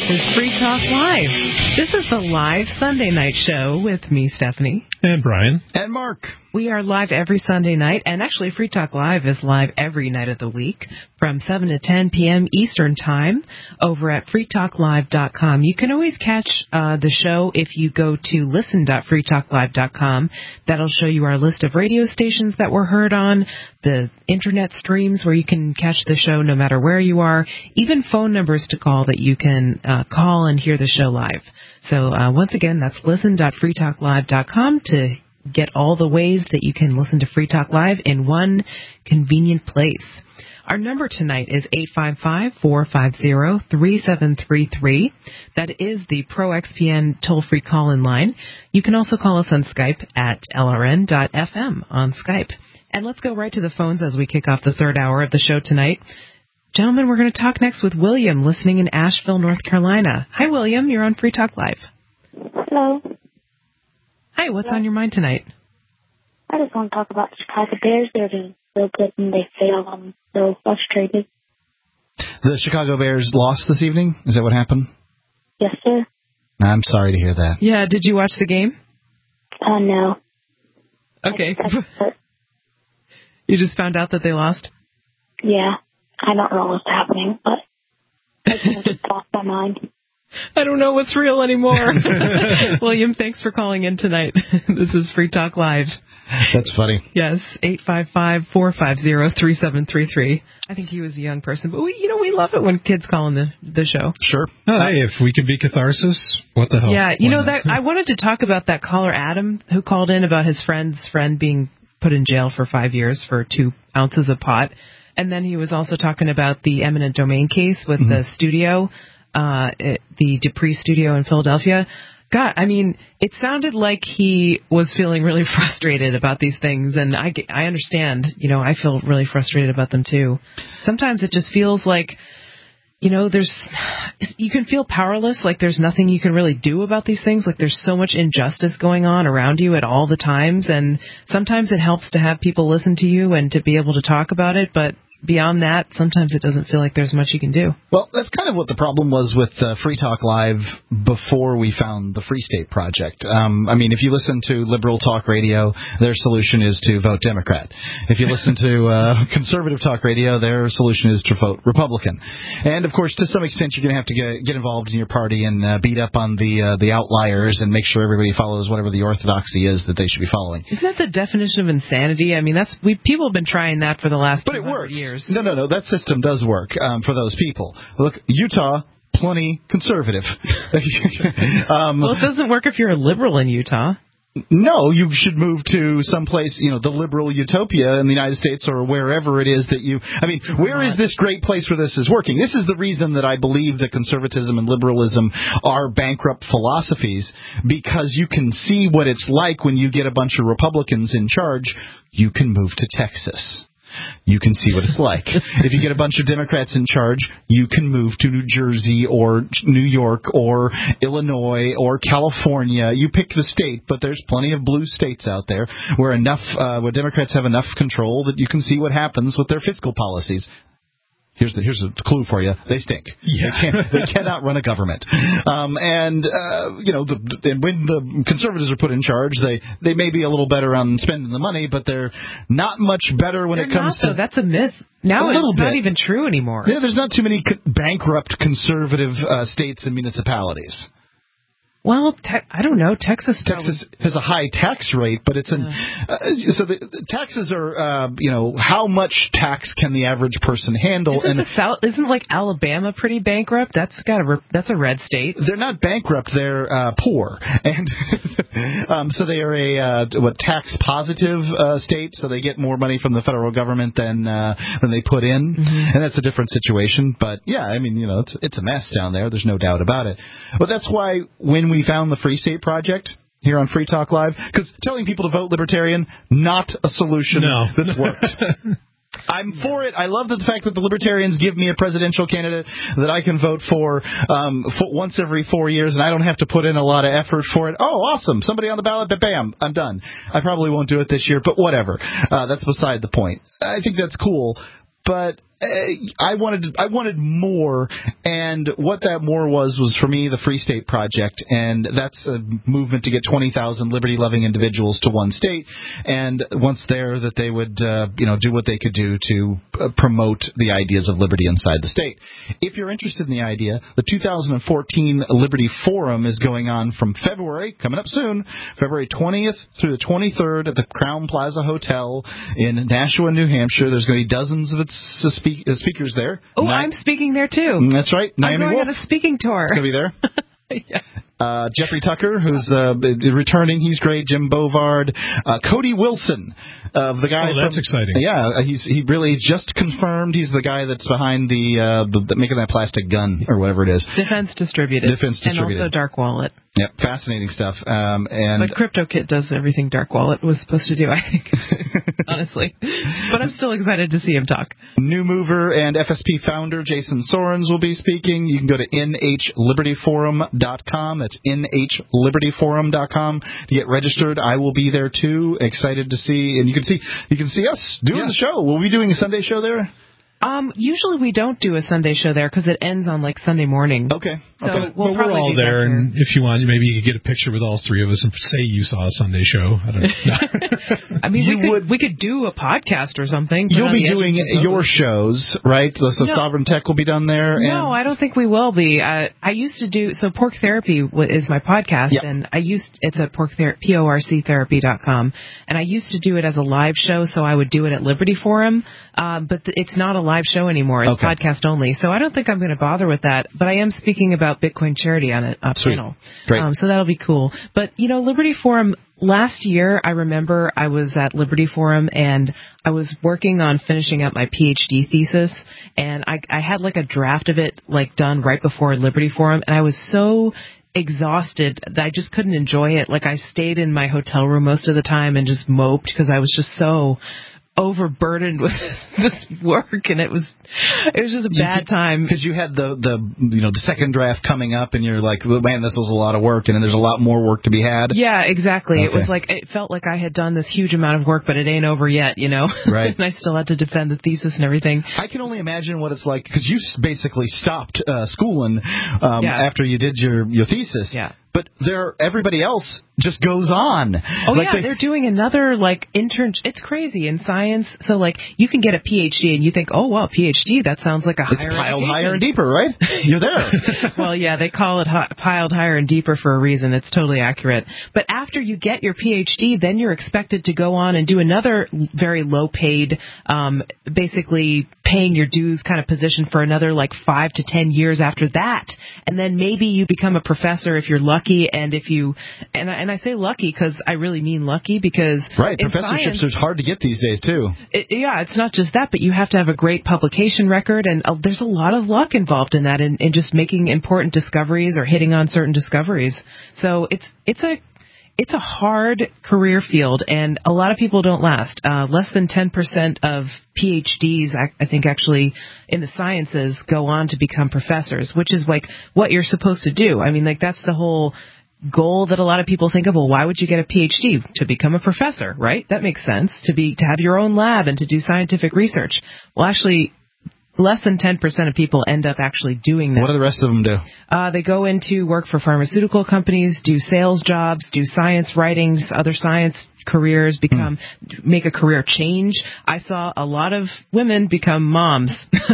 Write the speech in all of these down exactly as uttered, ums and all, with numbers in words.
is Free Talk Live. This is the live Sunday night show with me, Stephanie. And Brian. And Mark. We are live every Sunday night, and actually Free Talk Live is live every night of the week from seven to ten p.m. Eastern Time over at free talk live dot com. You can always catch uh, the show if you go to listen dot free talk live dot com. That'll show you our list of radio stations that we're heard on, the internet streams where you can catch the show no matter where you are, even phone numbers to call that you can uh, call and hear the show live. So uh, once again, that's listen dot free talk live dot com to get all the ways that you can listen to Free Talk Live in one convenient place. Our number tonight is eight five five, four five zero, three seven three three. That is the Pro X P N toll-free call-in line. You can also call us on Skype at L R N dot F M on Skype. And let's go right to the phones as we kick off the third hour of the show tonight. Gentlemen, we're going to talk next with William, listening in Asheville, North Carolina. Hi, William. You're on Free Talk Live. Hello. Hi, what's on your mind tonight? I just want to talk about the Chicago Bears. They're doing so good and they fail. I'm so frustrated. The Chicago Bears lost this evening? Is that what happened? Yes, sir. I'm sorry to hear that. Yeah, did you watch the game? Uh, no. Okay. You just found out that they lost? Yeah. I don't know what's happening, but I just lost my mind. I don't know what's real anymore. William, thanks for calling in tonight. This is Free Talk Live. That's funny. Yes, eight five five, four five zero, three seven three three. I think he was a young person, but we, you know, we love it when kids call in the, the show. Sure. Oh, hey, if we can be catharsis, what the hell? Yeah, you know, that I wanted to talk about that caller, Adam, who called in about his friend's friend being put in jail for five years for two ounces of pot. And then he was also talking about the eminent domain case with mm-hmm. the studio. Uh, it, the Dupree studio in Philadelphia. God, I mean, it sounded like he was feeling really frustrated about these things, and I, I understand, you know, I feel really frustrated about them too. Sometimes it just feels like, you know, there's, you can feel powerless, like there's nothing you can really do about these things, like there's so much injustice going on around you at all the times, and sometimes it helps to have people listen to you and to be able to talk about it, but beyond that, sometimes it doesn't feel like there's much you can do. Well, that's kind of what the problem was with uh, Free Talk Live before we found the Free State Project. Um, I mean, if you listen to liberal talk radio, their solution is to vote Democrat. If you listen to uh, conservative talk radio, their solution is to vote Republican. And, of course, to some extent, you're going to have to get, get involved in your party and uh, beat up on the uh, the outliers and make sure everybody follows whatever the orthodoxy is that they should be following. Isn't that the definition of insanity? I mean, that's we people have been trying that for the last but it works. years. Years. No, no, no. That system does work um, for those people. Look, Utah, plenty conservative. um, well, it doesn't work if you're a liberal in Utah. No, you should move to someplace, you know, the liberal utopia in the United States or wherever it is that you... I mean, where is this great place where this is working? This is the reason that I believe that conservatism and liberalism are bankrupt philosophies, because you can see what it's like when you get a bunch of Republicans in charge. You can move to Texas. You can see what it's like. If you get a bunch of Democrats in charge, you can move to New Jersey or New York or Illinois or California. You pick the state, but there's plenty of blue states out there where enough, uh, where Democrats have enough control that you can see what happens with their fiscal policies. Here's the here's a clue for you. They stink. Yeah. They, can't, they cannot run a government. Um, and, uh, you know, the, and when the conservatives are put in charge, they, they may be a little better on spending the money, but they're not much better when they're it comes not, to... Though. That's a myth. Now a it's bit. not even true anymore. Yeah, there's not too many co- bankrupt conservative uh, states and municipalities. Well, te- I don't know. Texas probably... Texas has a high tax rate, but it's an uh, so the, the taxes are uh, you know, how much tax can the average person handle? Isn't and the South, isn't like Alabama pretty bankrupt? That's got a that's a red state. They're not bankrupt. They're uh, poor, and um, so they are a uh, what tax positive uh, state. So they get more money from the federal government than uh, than they put in, mm-hmm. and that's a different situation. But yeah, I mean, you know, it's it's a mess down there. There's no doubt about it. But that's why when we We found the Free State Project here on Free Talk Live, because telling people to vote Libertarian, not a solution no. that's worked. I'm for it. I love the fact that the Libertarians give me a presidential candidate that I can vote for, um, for once every four years, and I don't have to put in a lot of effort for it. Oh, awesome. Somebody on the ballot, but bam, I'm done. I probably won't do it this year, but whatever. Uh, that's beside the point. I think that's cool. But I wanted I wanted more, and what that more was was for me the Free State Project, and that's a movement to get twenty thousand liberty-loving individuals to one state, and once there, that they would uh, you know do what they could do to uh, promote the ideas of liberty inside the state. If you're interested in the idea, the two thousand fourteen Liberty Forum is going on from February, coming up soon, February twentieth through the twenty-third at the Crown Plaza Hotel in Nashua, New Hampshire. There's going to be dozens of its speak, uh, speakers there. Oh, Ni- I'm speaking there too. That's right. I'm Naomi going Wolf on a speaking tour. is going to be there. Yeah. Uh, Jeffrey Tucker, who's uh, returning, he's great. Jim Bovard, uh, Cody Wilson, uh, the guy. Oh, that's from, exciting. Yeah, he's he really just confirmed he's the guy that's behind the, uh, the, the making that plastic gun or whatever it is. Defense Distributed. Defense Distributed. And also Dark Wallet. Yep, fascinating stuff. Um, and But CryptoKit does everything Dark Wallet was supposed to do, I think. Honestly. But I'm still excited to see him talk. New Mover and F S P founder Jason Sorens will be speaking. You can go to N H Liberty Forum dot com. That's N H Liberty Forum dot com to get registered. I will be there too. Excited to see, and you can see you can see us doing Yeah. the show. Will we be doing a Sunday show there? Um, usually we don't do a Sunday show there because it ends on like Sunday morning. Okay. So okay. we'll but we're probably all be there, back and if you want, maybe you could get a picture with all three of us and say you saw a Sunday show. I don't know. I mean, You we could would- we could do a podcast or something. put You'll on be the doing edges of your those. shows, right? So, so No. Sovereign Tech will be done there. No, and I don't think we will be. Uh, I used to do so. Pork Therapy w- is my podcast, Yep. and I used it's at pork ther- P O R C therapy dot com, and I used to do it as a live show. So I would do it at Liberty Forum, um, but th- it's not a live show anymore. It's Okay. podcast only. So I don't think I'm going to bother with that. But I am speaking about Bitcoin charity on a, a Sweet. panel. Great. Um, so that'll be cool. But you know, Liberty Forum. Last year, I remember I was at Liberty Forum and I was working on finishing up my PhD thesis, and I, I had like a draft of it like done right before Liberty Forum, and I was so exhausted that I just couldn't enjoy it. Like I stayed in my hotel room most of the time and just moped because I was just so overburdened with this work, and it was it was just a bad time because you had the the you know the second draft coming up, and you're like, well, man, this was a lot of work, and then there's a lot more work to be had. Yeah, exactly. It Okay. was like it felt like I had done this huge amount of work, but it ain't over yet, you know. Right. And I still had to defend the thesis and everything. I can only imagine what it's like because you s- basically stopped uh, schooling um, Yeah. after you did your your thesis. Yeah. But there, everybody else just goes on. Oh like yeah, they, they, are doing another like intern. It's crazy in science. So like you can get a PhD and you think, oh well, PhD that sounds like a it's higher piled education. higher and deeper, right? You're there. Well, yeah, they call it hi- piled higher and deeper for a reason. It's totally accurate. But after you get your PhD, then you're expected to go on and do another very low-paid, um, basically paying your dues kind of position for another like five to ten years after that. And then maybe you become a professor if you're lucky, and if you and I, and I say lucky because I really mean lucky because Right, in professorships science, are hard to get these days too. it, yeah, it's not just that, but you have to have a great publication record, and uh, there's a lot of luck involved in that, in, in just making important discoveries or hitting on certain discoveries. So it's it's a it's a hard career field, and a lot of people don't last. Uh, less than ten percent of PhDs, I, I think, actually in the sciences go on to become professors, which is like what you're supposed to do. I mean, like that's the whole goal that a lot of people think of. Well, why would you get a PhD? To become a professor, right? That makes sense. To be to have your own lab and to do scientific research. Well, actually, less than ten percent of people end up actually doing that. What do the rest of them do? Uh, they go into work for pharmaceutical companies, do sales jobs, do science writings, other science careers, become make a career change. I saw a lot of women become moms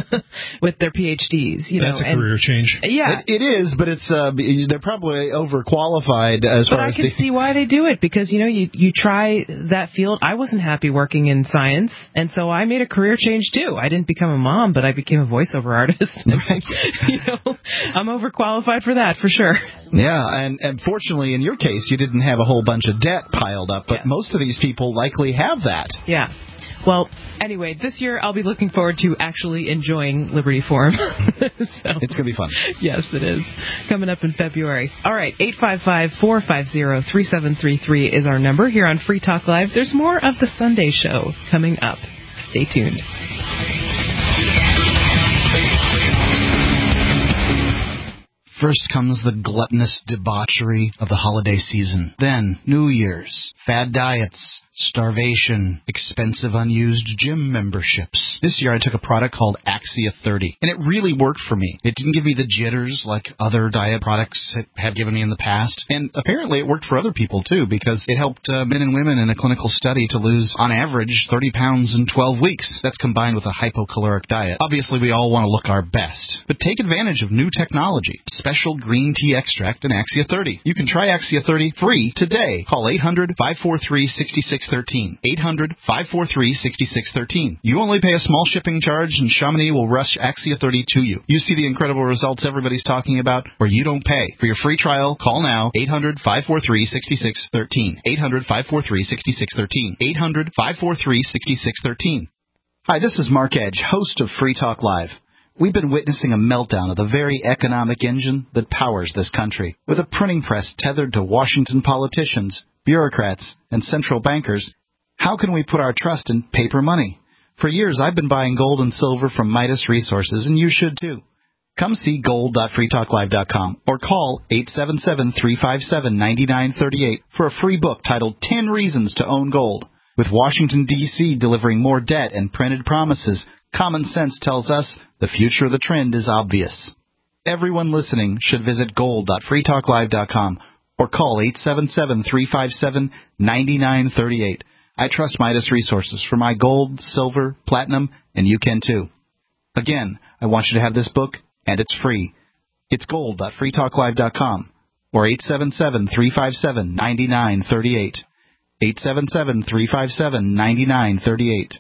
with their PhDs. You That's know, a and, career change. Yeah. It, it is, but it's uh, they're probably overqualified as But far I as can the. see why they do it, because, you know, you you try that field. I wasn't happy working in science, and so I made a career change too. I didn't become a mom, but I became a voiceover artist. Right. You know, I'm overqualified for that, for sure. Yeah, and, and fortunately in your case you didn't have a whole bunch of debt piled up, but Yeah. most of these people likely have that. Yeah. Well, anyway, this year I'll be looking forward to actually enjoying Liberty Forum. So, It's going to be fun. yes, it is. Coming up in February. All right, eight five five, four five zero, three seven three three is our number here on Free Talk Live. There's more of the Sunday show coming up. Stay tuned. First comes the gluttonous debauchery of the holiday season. Then, New Year's, fad diets, starvation, expensive unused gym memberships. This year I took a product called Axia thirty, and it really worked for me. It didn't give me the jitters like other diet products have given me in the past, and apparently it worked for other people too, because it helped uh, men and women in a clinical study to lose, on average, thirty pounds in twelve weeks. That's combined with a hypocaloric diet. Obviously, we all want to look our best, but take advantage of new technology. Special green tea extract in Axia thirty. You can try Axia thirty free today. Call eight hundred, five four three, six six one three. eight hundred, five four three, six six one three. You only pay a small shipping charge, and Chamonix will rush Axia thirty to you. You see the incredible results everybody's talking about, where you don't pay. For your free trial, call now, eight hundred, five four three, six six one three. eight hundred, five four three, six six one three. eight hundred, five four three, six six one three. Hi, this is Mark Edge, host of Free Talk Live. We've been witnessing a meltdown of the very economic engine that powers this country. With a printing press tethered to Washington politicians, bureaucrats, and central bankers, how can we put our trust in paper money? For years, I've been buying gold and silver from Midas Resources, and you should too. Come see gold dot free talk live dot com or call eight seven seven, three five seven, nine nine three eight for a free book titled ten Reasons to Own Gold. With Washington, D C delivering more debt and printed promises, common sense tells us the future of the trend is obvious. Everyone listening should visit gold dot free talk live dot com or call eight seven seven, three five seven, nine nine three eight. I trust Midas Resources for my gold, silver, platinum, and you can too. Again, I want you to have this book, and it's free. It's gold dot free talk live dot com or eight seven seven, three five seven, nine nine three eight. eight seven seven, three five seven, nine nine three eight.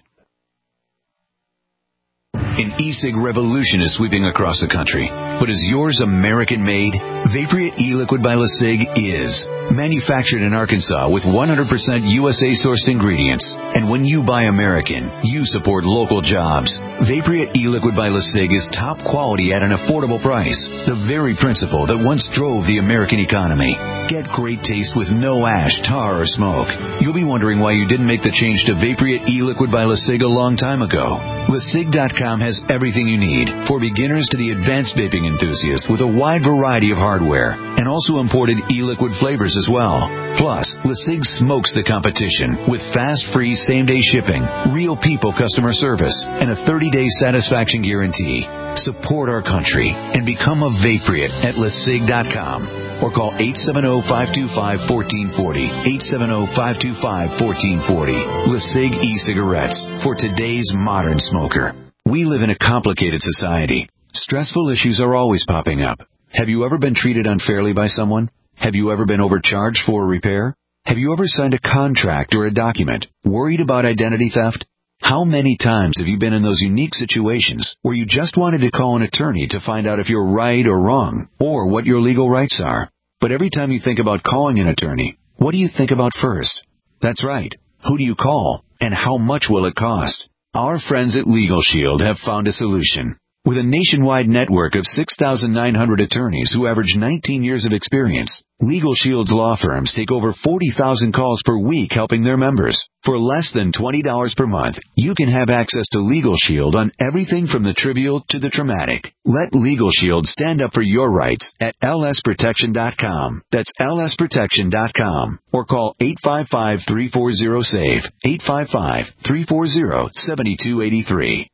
An e-cig revolution is sweeping across the country. But is yours American-made? Vaporeat e-liquid by LeSig is. Manufactured in Arkansas with one hundred percent U S A-sourced ingredients. And when you buy American, you support local jobs. Vaporeat e-liquid by LeSig is top quality at an affordable price. The very principle that once drove the American economy. Get great taste with no ash, tar, or smoke. You'll be wondering why you didn't make the change to Vaporeat e-liquid by LeSig a long time ago. LeSig dot com has everything you need, for beginners to the advanced vaping enthusiast, with a wide variety of hardware, and also imported e-liquid flavors as well. Plus, LeSig smokes the competition with fast, free, same-day shipping, real people customer service, and a thirty-day satisfaction guarantee. Support our country and become a Vaporeat at LeSig dot com. Or call eight seven zero, five two five, one four four zero, eight seven zero, five two five, one four four zero. LeSig e-cigarettes, for today's modern smoker. We live in a complicated society. Stressful issues are always popping up. Have you ever been treated unfairly by someone? Have you ever been overcharged for a repair? Have you ever signed a contract or a document, worried about identity theft? How many times have you been in those unique situations where you just wanted to call an attorney to find out if you're right or wrong, or what your legal rights are? But every time you think about calling an attorney, what do you think about first? That's right. Who do you call, and how much will it cost? Our friends at Legal Shield have found a solution. With a nationwide network of six thousand nine hundred attorneys who average nineteen years of experience, Legal Shield's law firms take over forty thousand calls per week helping their members. For less than twenty dollars per month, you can have access to Legal Shield on everything from the trivial to the traumatic. Let Legal Shield stand up for your rights at L S protection dot com. That's L S protection dot com. Or call eight five five, three four zero, SAVE, eight five five, three four zero, seven two eight three.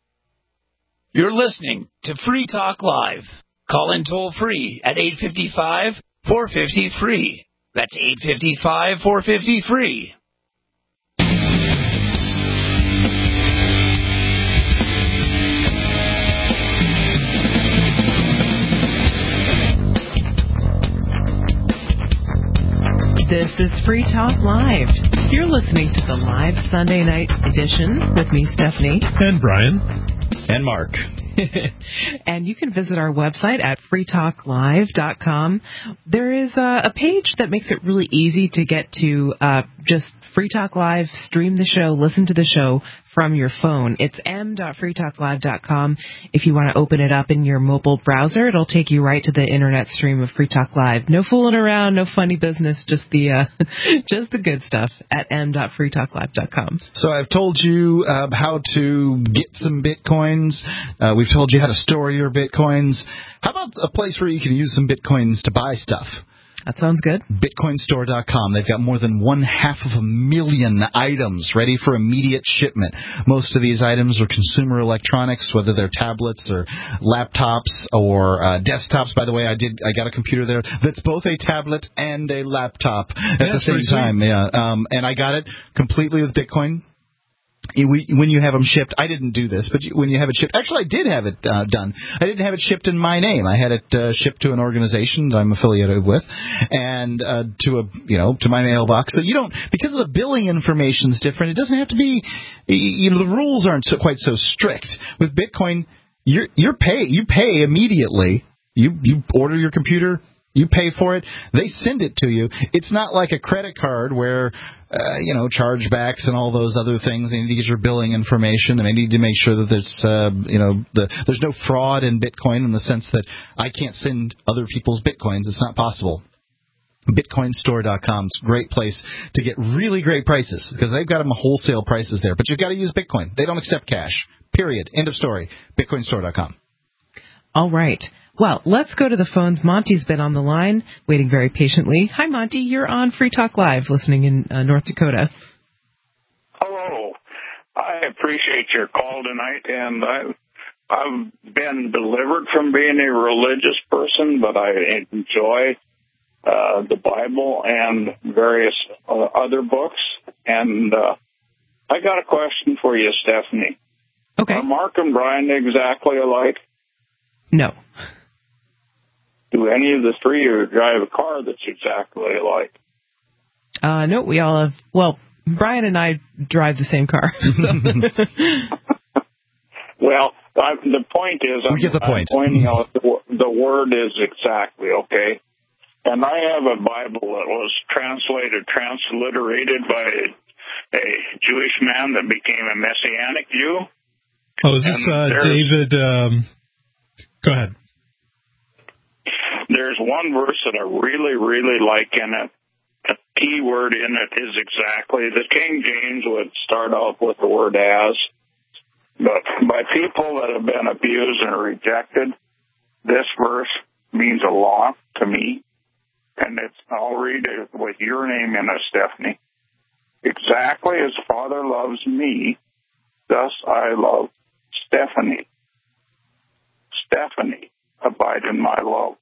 You're listening to Free Talk Live. Call in toll free at eight five five, four five zero, free. That's eight five five, four five zero, free. This is Free Talk Live. You're listening to the live Sunday night edition with me, Stephanie. And Brian. And Mark. And you can visit our website at free talk live dot com. There is a, a page that makes it really easy to get to uh, just Free Talk Live, stream the show, listen to the show from your phone. It's m dot free talk live dot com. If you want to open it up in your mobile browser, it'll take you right to the internet stream of Free Talk Live. No fooling around, no funny business, just the uh, just the good stuff at m dot free talk live dot com. So I've told you uh, how to get some bitcoins. Uh, we've told you how to store your bitcoins. How about a place where you can use some bitcoins to buy stuff? That sounds good. Bitcoin Store dot com. They've got more than one half of a million items ready for immediate shipment. Most of these items are consumer electronics, whether they're tablets or laptops or uh, desktops. By the way, I did I got a computer there that's both a tablet and a laptop at yeah, the same time. Sweet. Yeah, um, and I got it completely with Bitcoin. When you have them shipped, I didn't do this, but when you have it shipped, actually I did have it uh, done. I didn't have it shipped in my name. I had it uh, shipped to an organization that I'm affiliated with, and uh, to a you know to my mailbox. So you don't, because the billing information is different. It doesn't have to be, you know, the rules aren't so, quite so strict. With Bitcoin, you're you're pay you pay immediately. You you order your computer. You pay for it. They send it to you. It's not like a credit card where, uh, you know, chargebacks and all those other things. They need to get your billing information, and they need to make sure that there's, uh, you know, the, there's no fraud in Bitcoin in the sense that I can't send other people's Bitcoins. It's not possible. Bitcoin Store dot com is a great place to get really great prices because they've got them wholesale prices there. But you've got to use Bitcoin. They don't accept cash. Period. End of story. Bitcoin Store dot com. All right. Well, let's go to the phones. Monty's been on the line, waiting very patiently. Hi, Monty. You're on Free Talk Live, listening in uh, North Dakota. Hello. I appreciate your call tonight, and I, I've been delivered from being a religious person, but I enjoy uh, the Bible and various uh, other books. And uh, I got a question for you, Stephanie. Okay. Are Mark and Brian exactly alike? No. Do any of the three or drive a car that's exactly alike? Uh, no, we all have, well, Brian and I drive the same car. Well, I, the point is, we get the point. I'm pointing out the, the word is exactly, okay? And I have a Bible that was translated, transliterated by a Jewish man that became a Messianic Jew. Oh, is this uh, David? Um, go ahead. There's one verse that I really, really like in it. The key word in it is exactly. The King James would start off with the word as. But by people that have been abused and rejected, this verse means a lot to me. And it's, I'll read it with your name in it, Stephanie. Exactly as Father loves me, thus I love Stephanie. Stephanie, abide in my love.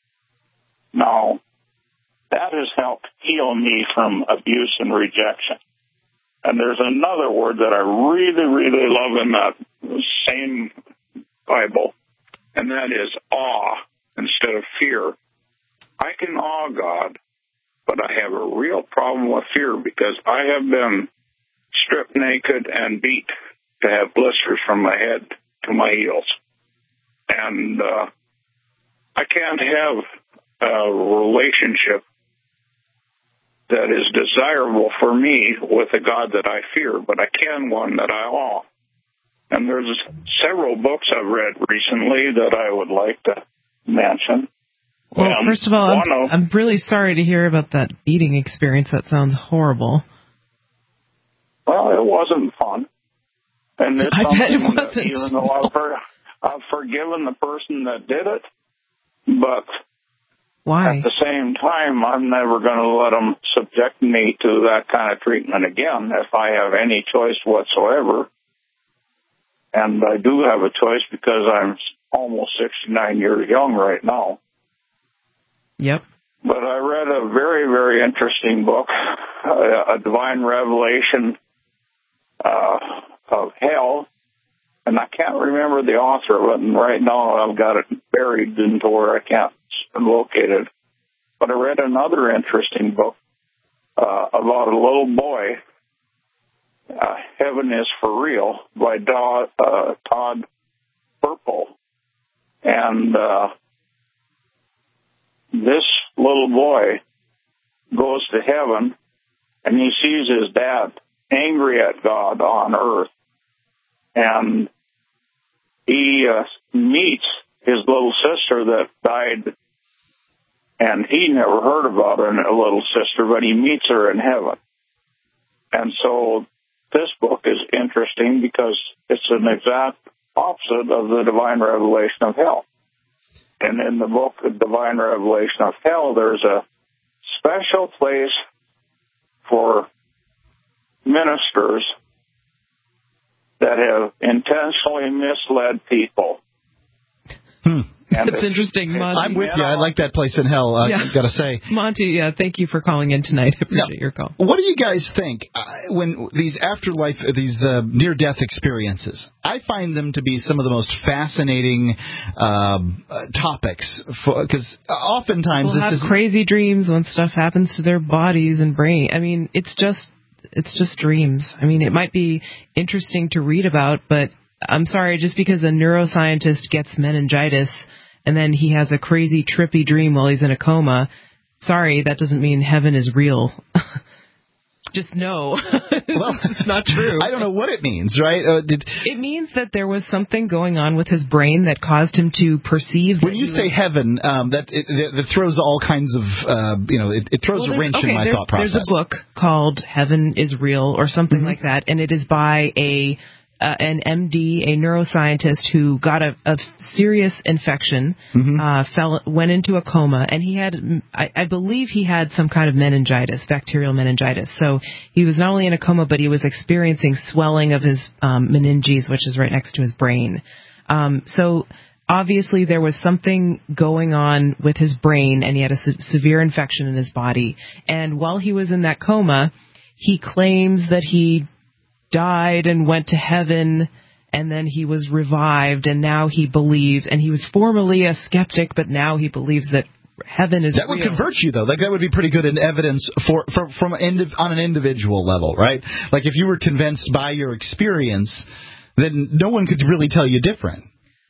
Now, that has helped heal me from abuse and rejection. And there's another word that I really, really love in that same Bible, and that is awe instead of fear. I can awe God, but I have a real problem with fear because I have been stripped naked and beat to have blisters from my head to my heels. And uh, I can't have a relationship that is desirable for me with a God that I fear, but I can one that I awe. And there's several books I've read recently that I would like to mention. Well, um, first of all, I'm, of, I'm really sorry to hear about that beating experience. That sounds horrible. Well, it wasn't fun. And it's I bet it wasn't. That even though I've, for, I've forgiven the person that did it, but why? At the same time, I'm never going to let them subject me to that kind of treatment again if I have any choice whatsoever. And I do have a choice because I'm almost sixty-nine years young right now. Yep. But I read a very, very interesting book, a, a divine revelation uh, of hell. And I can't remember the author of it, and right now I've got it buried into where I can't locate it. But I read another interesting book uh, about a little boy, uh, Heaven is for Real, by Todd, uh, Todd Purple. And uh, this little boy goes to heaven, and he sees his dad angry at God on earth. And he uh, meets his little sister that died, and he never heard about her, a little sister, but he meets her in heaven. And so this book is interesting because it's an exact opposite of the divine revelation of hell. And in the book, The Divine Revelation of Hell, there's a special place for ministers that have intentionally misled people. Hmm. And That's interesting, Monty. I'm with you. I like that place in hell, I Yeah. got to say. Monty, yeah, thank you for calling in tonight. I appreciate Now, your call. What do you guys think uh, when these afterlife, these uh, near-death experiences? I find them to be some of the most fascinating um, uh, topics, because oftentimes People this have is crazy dreams when stuff happens to their bodies and brain. I mean, it's just it's just dreams. I mean, it might be interesting to read about, but I'm sorry, just because a neuroscientist gets meningitis and then he has a crazy, trippy dream while he's in a coma, sorry, that doesn't mean heaven is real. Just no. well, it's not true. I don't know what it means, right? Uh, did, it means that there was something going on with his brain that caused him to perceive. When you say was, heaven, um, that it, it throws all kinds of, uh, you know, it, it throws well, a wrench okay, in my thought process. There's a book called Heaven is Real or something mm-hmm. like that, and it is by a uh, an M D, a neuroscientist who got a, a serious infection, mm-hmm. uh, fell, went into a coma, and he had, I, I believe he had some kind of meningitis, bacterial meningitis. So he was not only in a coma, but he was experiencing swelling of his um, meninges, which is right next to his brain. Um, so obviously there was something going on with his brain, and he had a se- severe infection in his body. And while he was in that coma, he claims that he died and went to heaven, and then he was revived, and now he believes, and he was formerly a skeptic, but now he believes that heaven is that real. Would convert you, though. Like, that would be pretty good in evidence for, for from indiv- on an individual level, right? Like, if you were convinced by your experience, then no one could really tell you different.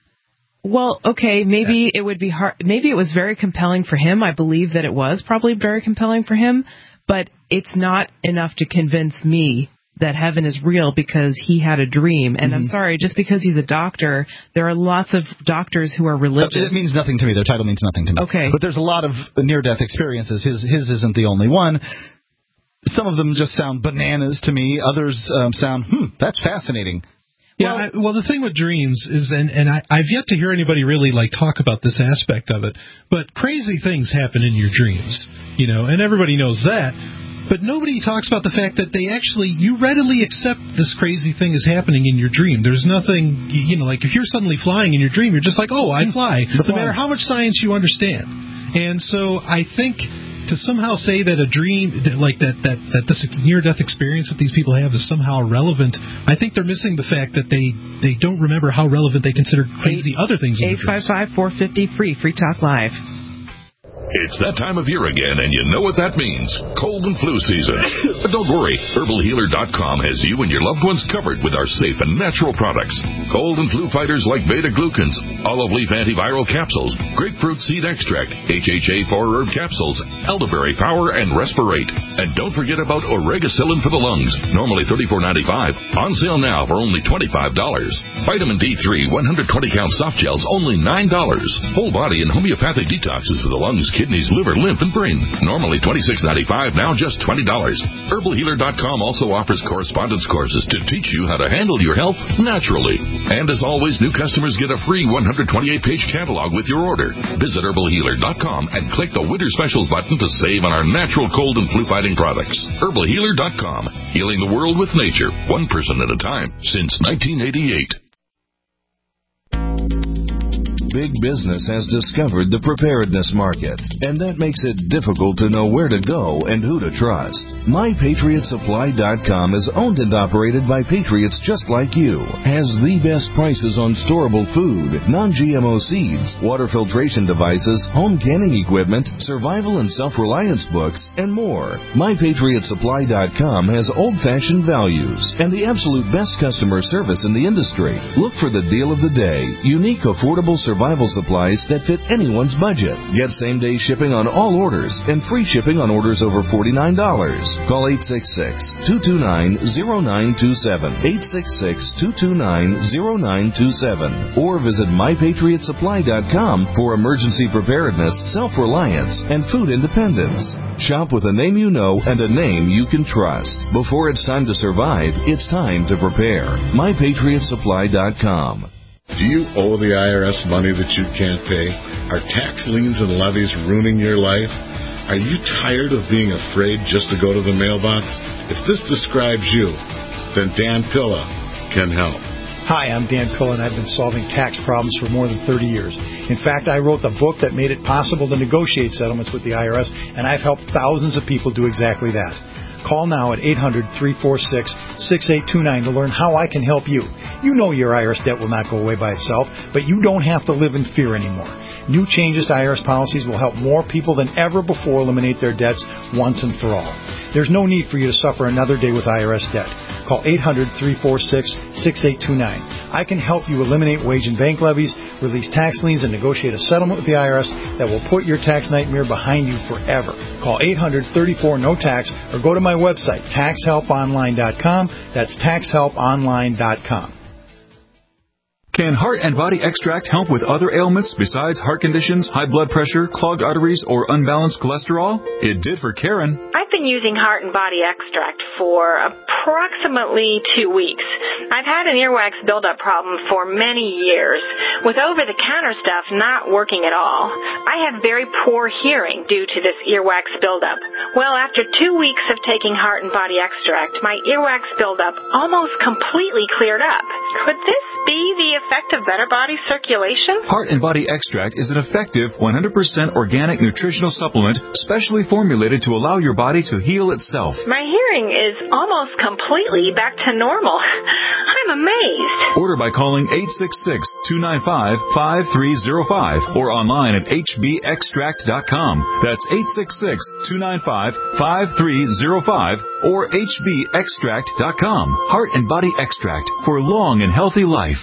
Well, okay, maybe yeah. it would be hard. Maybe it was very compelling for him. I believe that it was probably very compelling for him, but it's not enough to convince me that heaven is real because he had a dream. And mm-hmm. I'm sorry, just because he's a doctor, there are lots of doctors who are religious. It means nothing to me. Their title means nothing to me. Okay. But there's a lot of near-death experiences. His his isn't the only one. Some of them just sound bananas to me. Others um, sound, hmm, that's fascinating. Yeah, well, I, well, the thing with dreams is, and, and I, I've yet to hear anybody really like talk about this aspect of it, but crazy things happen in your dreams, you know, and everybody knows that. But nobody talks about the fact that they actually, you readily accept this crazy thing is happening in your dream. There's nothing, you know, like if you're suddenly flying in your dream, you're just like, oh, I fly, no matter how much science you understand. And so I think to somehow say that a dream, like that, that, that this near-death experience that these people have is somehow relevant, I think they're missing the fact that they, they don't remember how relevant they consider crazy Eight, other things in their dreams. eight five five, four five zero, free, Free Talk Live. It's that time of year again, and you know what that means. Cold and flu season. But don't worry, herbal healer dot com has you and your loved ones covered with our safe and natural products. Cold and flu fighters like beta-glucans, olive leaf antiviral capsules, grapefruit seed extract, H H A four herb capsules, elderberry power, and Respirate. And don't forget about Oregacillin for the lungs, normally thirty-four ninety-five, on sale now for only twenty-five dollars. Vitamin D three one hundred twenty count soft gels, only nine dollars. Whole body and homeopathic detoxes for the lungs, kidneys, liver, lymph, and brain. Normally twenty-six ninety-five, now just twenty dollars. herbal healer dot com also offers correspondence courses to teach you how to handle your health naturally. And as always, new customers get a free one hundred twenty-eight page catalog with your order. Visit herbal healer dot com and click the Winter Specials button to save on our natural cold and flu fighting products. herbal healer dot com, healing the world with nature, one person at a time, since nineteen eighty-eight. Big business has discovered the preparedness market, and that makes it difficult to know where to go and who to trust. my patriot supply dot com is owned and operated by patriots just like you, has the best prices on storable food, non-G M O seeds, water filtration devices, home canning equipment, survival and self-reliance books, and more. my patriot supply dot com has old-fashioned values and the absolute best customer service in the industry. Look for the deal of the day, unique, affordable survival Survival supplies that fit anyone's budget. Get same-day shipping on all orders and free shipping on orders over forty-nine dollars. Call eight six six, two two nine, zero nine two seven, eight six six, two two nine, zero nine two seven, or visit my patriot supply dot com for emergency preparedness, self-reliance, and food independence. Shop with a name you know and a name you can trust. Before it's time to survive, it's time to prepare. my patriot supply dot com. Do you owe the I R S money that you can't pay? Are tax liens and levies ruining your life? Are you tired of being afraid just to go to the mailbox? If this describes you, then Dan Pilla can help. Hi, I'm Dan Pilla, and I've been solving tax problems for more than thirty years. In fact, I wrote the book that made it possible to negotiate settlements with the I R S, and I've helped thousands of people do exactly that. Call now at eight hundred, three four six, six eight two nine to learn how I can help you. You know your I R S debt will not go away by itself, but you don't have to live in fear anymore. New changes to I R S policies will help more people than ever before eliminate their debts once and for all. There's no need for you to suffer another day with I R S debt. Call eight hundred, three four six, six eight two nine. I can help you eliminate wage and bank levies, release tax liens, and negotiate a settlement with the I R S that will put your tax nightmare behind you forever. Call eight hundred, three four, N O T A X or go to my website, tax help online dot com. That's tax help online dot com. Can Heart and Body Extract help with other ailments besides heart conditions, high blood pressure, clogged arteries, or unbalanced cholesterol? It did for Karen. I've been using Heart and Body Extract for approximately two weeks. I've had an earwax buildup problem for many years, with over-the-counter stuff not working at all. I had very poor hearing due to this earwax buildup. Well, after two weeks of taking Heart and Body Extract, my earwax buildup almost completely cleared up. Could this be the effect of better body circulation? Heart and Body Extract is an effective one hundred percent organic nutritional supplement specially formulated to allow your body to heal itself. My hearing is almost completely back to normal. I'm amazed. Order by calling eight six six, two nine five, five three zero five or online at h b extract dot com. That's eight six six, two nine five, five three zero five or h b extract dot com. Heart and Body Extract for long and healthy life.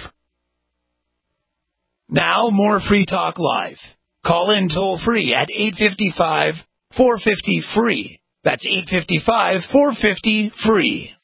Now, more Free Talk Live. Call in toll-free at eight five five, four five zero, F R E E. That's eight five five, four five zero, F R E E.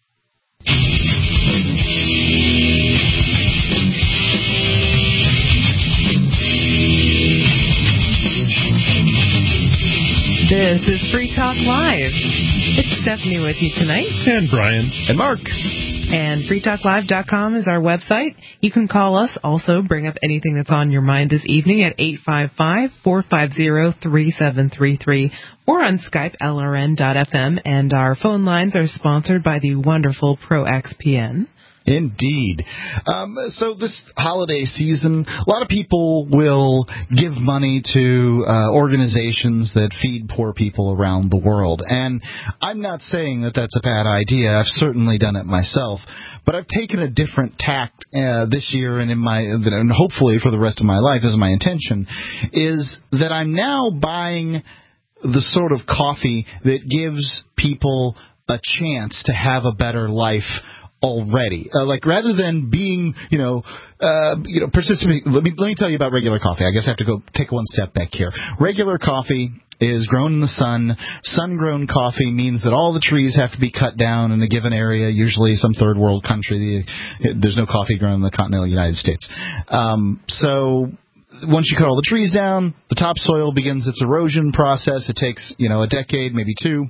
This is Free Talk Live. It's Stephanie with you tonight. And Brian. And Mark. And free talk live dot com is our website. You can call us. Also, bring up anything that's on your mind this evening at eight five five, four five zero, three seven three three or on Skype, L R N dot F M. And our phone lines are sponsored by the wonderful Pro X P N. Indeed. Um, so this holiday season, a lot of people will give money to uh, organizations that feed poor people around the world. And I'm not saying that that's a bad idea. I've certainly done it myself. But I've taken a different tact uh, this year and in my, and hopefully for the rest of my life is my intention, is that I'm now buying the sort of coffee that gives people a chance to have a better life already. Uh, like, rather than being, you know, uh, you know, participating, let me, let me tell you about regular coffee. I guess I have to go take one step back here. Regular coffee is grown in the sun. Sun-grown coffee means that all the trees have to be cut down in a given area, usually some third world country. There's no coffee grown in the continental United States. Um, so, once you cut all the trees down, the topsoil begins its erosion process. It takes, you know, a decade, maybe two.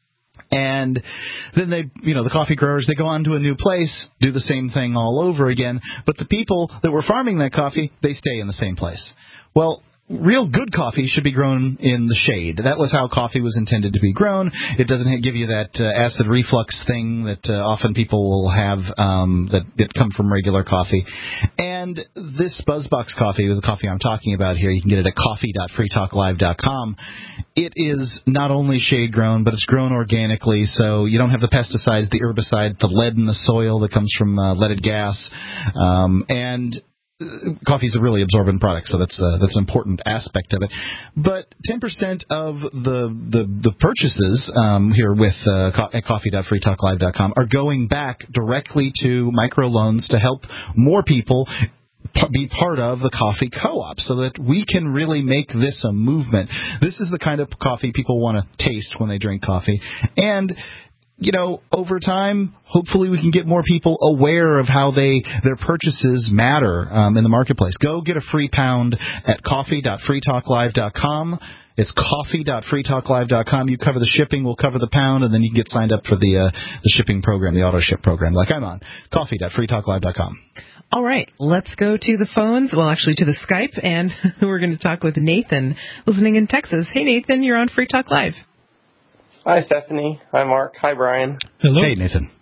And then they, you know, the coffee growers, they go on to a new place, do the same thing all over again. But the people that were farming that coffee, they stay in the same place. Well, real good coffee should be grown in the shade. That was how coffee was intended to be grown. It doesn't give you that uh, acid reflux thing that uh, often people will have um, that, that come from regular coffee. And this BuzzBox coffee, the coffee I'm talking about here, you can get it at coffee dot free talk live dot com. It is not only shade grown, but it's grown organically, so you don't have the pesticides, the herbicide, the lead in the soil that comes from uh, leaded gas, um, and coffee is a really absorbent product, so that's uh, that's an important aspect of it. But ten percent of the the, the purchases um, here with uh, co- at coffee dot free talk live dot com are going back directly to microloans to help more people be part of the coffee co-op so that we can really make this a movement. This is the kind of coffee people want to taste when they drink coffee. And you know, over time, hopefully we can get more people aware of how they their purchases matter um, in the marketplace. Go get a free pound at coffee dot free talk live dot com. It's coffee dot free talk live dot com. You cover the shipping, we'll cover the pound, and then you can get signed up for the uh, the shipping program, the auto ship program, like I'm on. coffee dot free talk live dot com. All right, let's go to the phones. Well, actually, to the Skype, and we're going to talk with Nathan, listening in Texas. Hey, Nathan, you're on Free Talk Live. Hi, Stephanie. Hi, Mark. Hi, Brian. Hello. Hey, Nathan.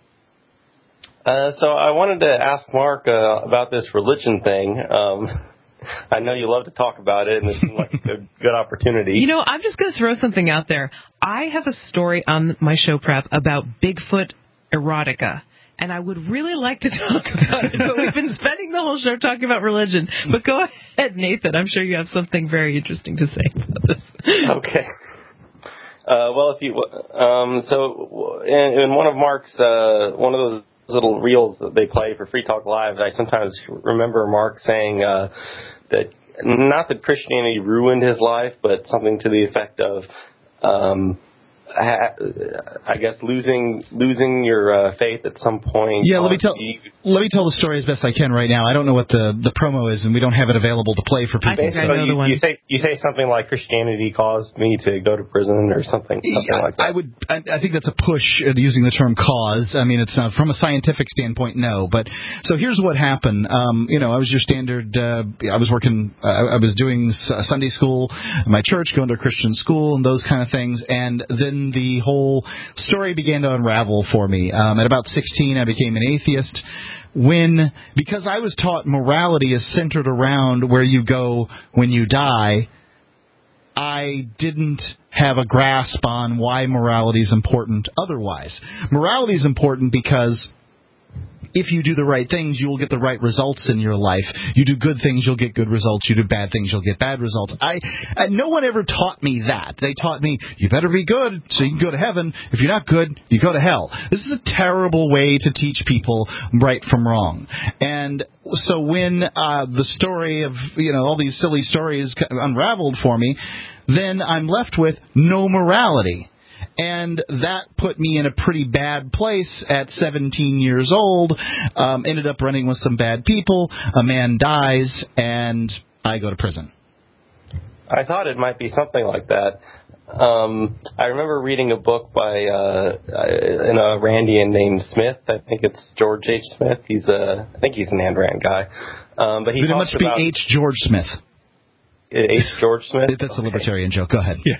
Uh, so I wanted to ask Mark uh, about this religion thing. Um, I know you love to talk about it, and it seemed like a good, good opportunity. You know, I'm just going to throw something out there. I have a story on my show prep about Bigfoot erotica. And I would really like to talk about it, but we've been spending the whole show talking about religion. But go ahead, Nathan. I'm sure you have something very interesting to say about this. Okay. Uh, well, if you um, so in, in one of Mark's uh, one of those little reels that they play for Free Talk Live, I sometimes remember Mark saying uh, that not that Christianity ruined his life, but something to the effect of. Um, I guess losing losing your uh, faith at some point. Yeah, let me tell let me tell the story as best I can right now. I don't know what the, the promo is, and we don't have it available to play for people. I think so. I know you, the one. you say you say something like Christianity caused me to go to prison or something, something yeah, like that. I would. I, I think that's a push at using the term cause. I mean, it's not from a scientific standpoint, no. But so here's what happened. Um, you know, I was your standard. Uh, I was working. Uh, I was doing Sunday school at my church, going to a Christian school, and those kind of things, and then the whole story began to unravel for me. Um, at about sixteen, I became an atheist when, because I was taught morality is centered around where you go when you die, I didn't have a grasp on why morality is important otherwise. Morality is important because if you do the right things, you will get the right results in your life. You do good things, you'll get good results. You do bad things, you'll get bad results. I, I no one ever taught me that. They taught me, you better be good so you can go to heaven. If you're not good, you go to hell. This is a terrible way to teach people right from wrong. And so when uh, the story of, you know, all these silly stories unraveled for me, then I'm left with no morality. And that put me in a pretty bad place at seventeen years old. Um, ended up running with some bad people. A man dies, and I go to prison. I thought it might be something like that. Um, I remember reading a book by uh, an Randian named Smith. I think it's George H. Smith. He's a, I think he's an Ayn Rand guy. Um, but he Would it talks much be about H. George Smith? H. George Smith. That's a libertarian joke. Go ahead. Yeah.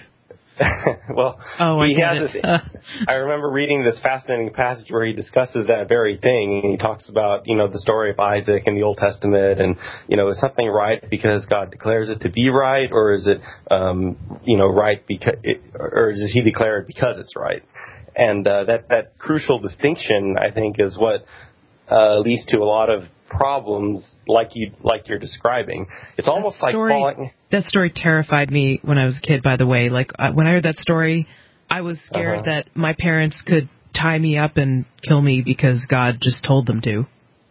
well, oh, he I has this. I remember reading this fascinating passage where he discusses that very thing, and he talks about, you know, the story of Isaac in the Old Testament, and, you know, is something right because God declares it to be right, or is it, um, you know, right because, it, or does He declare it because it's right? And uh, that that crucial distinction, I think, is what uh, leads to a lot of problems like you like you're describing. It's almost that story, like falling. That story terrified me when I was a kid, by the way. Like uh, when I heard that story, I was scared uh-huh. that my parents could tie me up and kill me because God just told them to.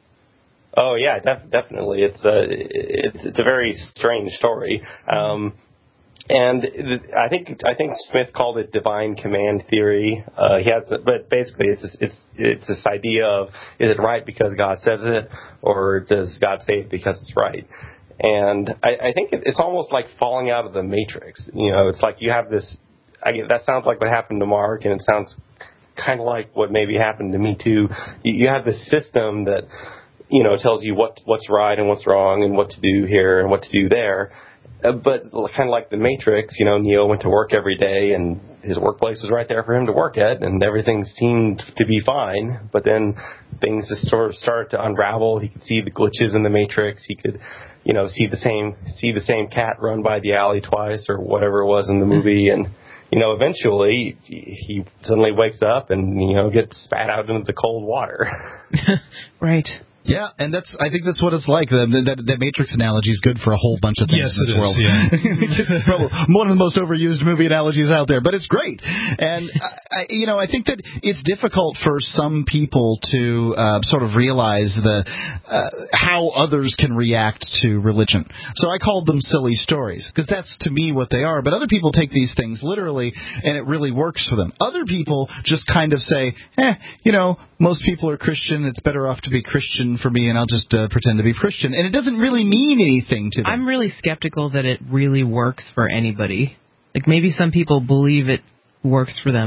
Oh yeah, def- definitely. It's a it's it's a very strange story. Um, And I think I think Smith called it divine command theory. Uh, he has, but basically it's it's it's this idea of, is it right because God says it, or does God say it because it's right? And I, I think it's almost like falling out of the matrix. You know, it's like you have this. I get, that sounds like what happened to Mark, and it sounds kind of like what maybe happened to me too. You, you have this system that, you know, tells you what what's right and what's wrong, and what to do here and what to do there. Uh, but kind of like the Matrix, you know, Neo went to work every day, and his workplace was right there for him to work at, and everything seemed to be fine. But then things just sort of started to unravel. He could see the glitches in the Matrix. He could, you know, see the same see the same cat run by the alley twice, or whatever it was in the movie, and you know, eventually he suddenly wakes up and, you know, gets spat out into the cold water. Right. Yeah, and that's I think that's what it's like. The, the, the Matrix analogy is good for a whole bunch of things yes, in this it world. Is, yeah. It's probably one of the most overused movie analogies out there, but it's great. And, I, you know, I think that it's difficult for some people to uh, sort of realize the uh, how others can react to religion. So I called them silly stories, because that's, to me, what they are. But other people take these things literally, and it really works for them. Other people just kind of say, eh, you know, most people are Christian. It's better off to be Christian for me, and I'll just uh, pretend to be Christian. And it doesn't really mean anything to them. I'm really skeptical that it really works for anybody. Like, maybe some people believe it works for them, but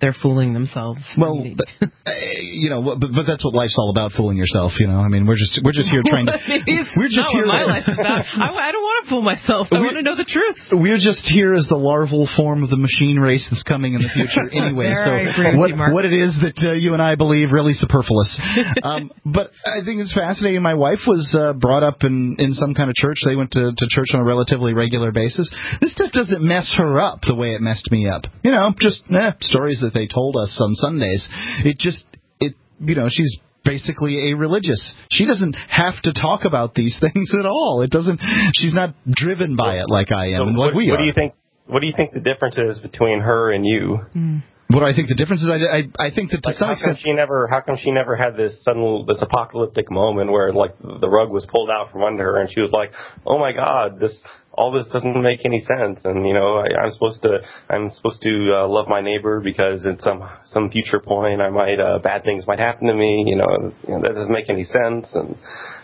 they're fooling themselves. Well, but, uh, you know, but, but that's what life's all about, fooling yourself. You know, I mean, we're just we're just here trying to. We're just not here. What my life's about. I, I don't want to fool myself. I want to know the truth. We're just here as the larval form of the machine race that's coming in the future, anyway. So what you, what it is that uh, you and I believe really superfluous. Um, but I think it's fascinating. My wife was uh, brought up in in some kind of church. They went to, to church on a relatively regular basis. This stuff doesn't mess her up the way it messed me up. You know, just eh, stories that they told us on Sundays. It just, it you know, she's basically a religious. She doesn't have to talk about these things at all. It doesn't. She's not driven by it like I am, so and what, like we what are. do you think? What do you think the difference is between her and you? Mm. What do I think the difference is? I, I, I think that to like, some how extent, come she never, how come she never had this sudden, this apocalyptic moment where like the rug was pulled out from under her and she was like, "Oh my God, this, all this doesn't make any sense." And you know, I, I'm supposed to, I'm supposed to uh, love my neighbor because at some some future point, I might, uh, bad things might happen to me. You know, you know that doesn't make any sense. And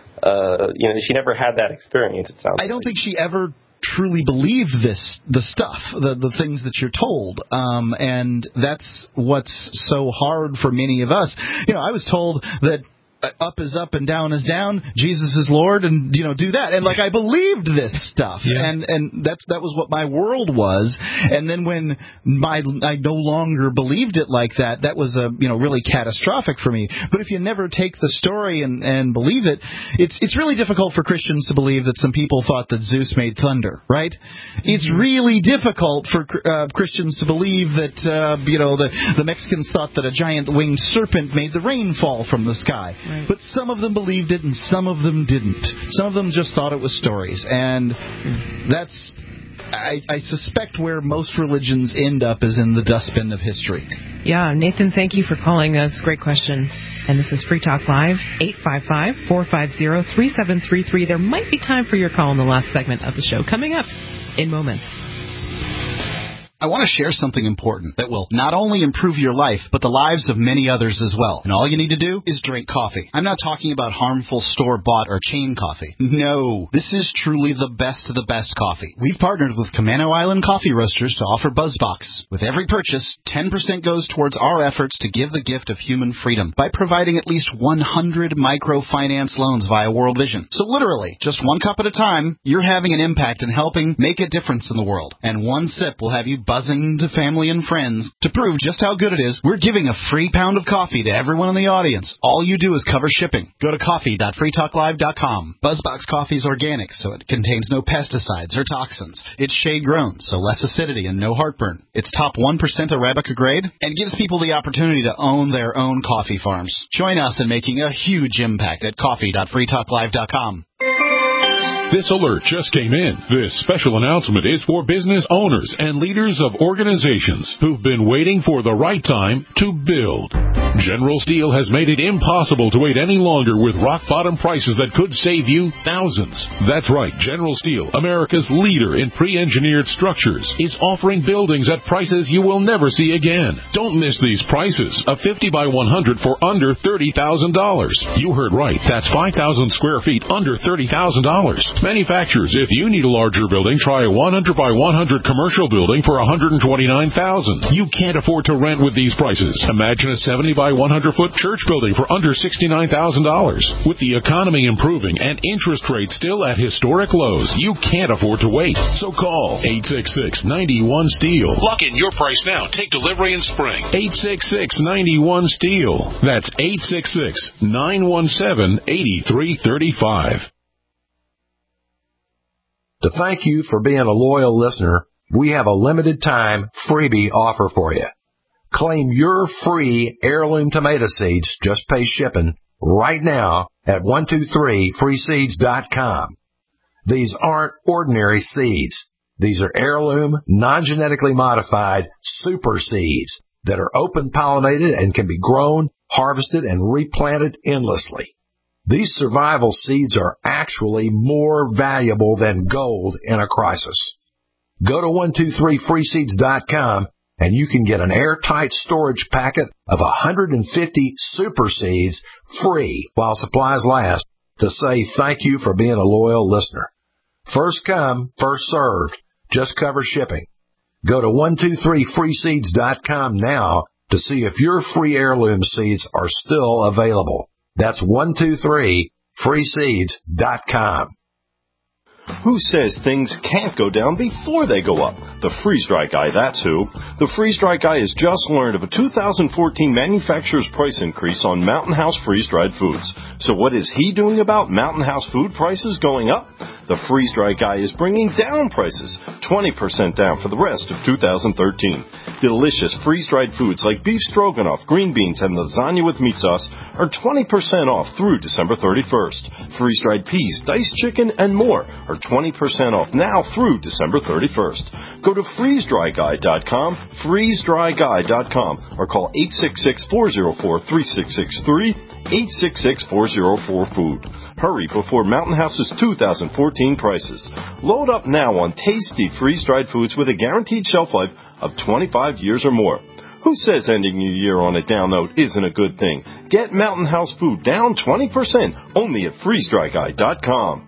uh, you know, she never had that experience. It sounds. I don't like. think she ever truly believed this, the stuff, the the things that you're told, um, and that's what's so hard for many of us. You know, I was told that up is up and down is down, Jesus is Lord, and you know, do that. And like, I believed this stuff, yeah. and and that's that was what my world was. And then when my I no longer believed it like that, that was a you know really catastrophic for me. But if you never take the story and and believe it, it's it's really difficult for Christians to believe that some people thought that Zeus made thunder, right? Mm-hmm. It's really difficult for uh, Christians to believe that uh, you know the the Mexicans thought that a giant winged serpent made the rain fall from the sky. Right. But some of them believed it and some of them didn't. Some of them just thought it was stories. And that's, I, I suspect, where most religions end up is in the dustbin of history. Yeah, Nathan, thank you for calling us. Great question. And this is Free Talk Live, eight five five, four five zero, three seven three three. There might be time for your call in the last segment of the show, coming up in moments. I want to share something important that will not only improve your life, but the lives of many others as well. And all you need to do is drink coffee. I'm not talking about harmful store-bought or chain coffee. No, this is truly the best of the best coffee. We've partnered with Camano Island Coffee Roasters to offer BuzzBox. With every purchase, ten percent goes towards our efforts to give the gift of human freedom by providing at least one hundred microfinance loans via World Vision. So literally, just one cup at a time, you're having an impact and helping make a difference in the world. And one sip will have you buzzing to family and friends. To prove just how good it is, we're giving a free pound of coffee to everyone in the audience. All you do is cover shipping. Go to coffee dot free talk live dot com. BuzzBox coffee is organic, so it contains no pesticides or toxins. It's shade-grown, so less acidity and no heartburn. It's top one percent Arabica grade and gives people the opportunity to own their own coffee farms. Join us in making a huge impact at coffee dot free talk live dot com. This alert just came in. This special announcement is for business owners and leaders of organizations who've been waiting for the right time to build. General Steel has made it impossible to wait any longer with rock-bottom prices that could save you thousands. That's right. General Steel, America's leader in pre-engineered structures, is offering buildings at prices you will never see again. Don't miss these prices. A fifty by one hundred for under thirty thousand dollars. You heard right. That's five thousand square feet under thirty thousand dollars. Manufacturers, if you need a larger building, try a one hundred by one hundred commercial building for one hundred twenty-nine thousand dollars. You can't afford to rent with these prices. Imagine a seventy by one hundred foot church building for under sixty-nine thousand dollars. With the economy improving and interest rates still at historic lows, you can't afford to wait. So call eight six six, nine one, STEEL. Lock in your price now. Take delivery in spring. eight six six, nine one, STEEL. That's eight six six, nine one seven, eight three three five. To thank you for being a loyal listener, we have a limited time freebie offer for you. Claim your free heirloom tomato seeds, just pay shipping, right now at one two three free seeds dot com. These aren't ordinary seeds. These are heirloom, non-genetically modified super seeds that are open pollinated and can be grown, harvested, and replanted endlessly. These survival seeds are actually more valuable than gold in a crisis. Go to one two three free seeds dot com and you can get an airtight storage packet of one hundred fifty super seeds free while supplies last to say thank you for being a loyal listener. First come, first served. Just cover shipping. Go to one two three free seeds dot com now to see if your free heirloom seeds are still available. That's one two three free seeds dot com. Who says things can't go down before they go up? The freeze-dry guy, that's who. The freeze-dry guy has just learned of a two thousand fourteen manufacturer's price increase on Mountain House freeze-dried foods. So what is he doing about Mountain House food prices going up? The freeze-dry guy is bringing down prices, twenty percent down for the rest of two thousand thirteen. Delicious freeze-dried foods like beef stroganoff, green beans, and lasagna with meat sauce are twenty percent off through December thirty-first. Freeze-dried peas, diced chicken, and more are twenty percent off now through December thirty-first. Go to freeze dry guy dot com, freeze dry guy dot com, or call eight six six, four zero four, three six six three, eight six six, four zero four, food. Hurry before Mountain House's two thousand fourteen prices. Load up now on tasty freeze-dried foods with a guaranteed shelf life of twenty-five years or more. Who says ending your year on a down note isn't a good thing? Get Mountain House food down twenty percent only at freeze dry guy dot com.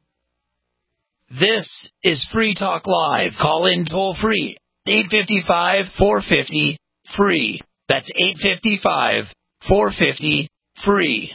This is Free Talk Live. Call in toll free. eight five five, four five zero, free. That's eight five five, four five zero, free.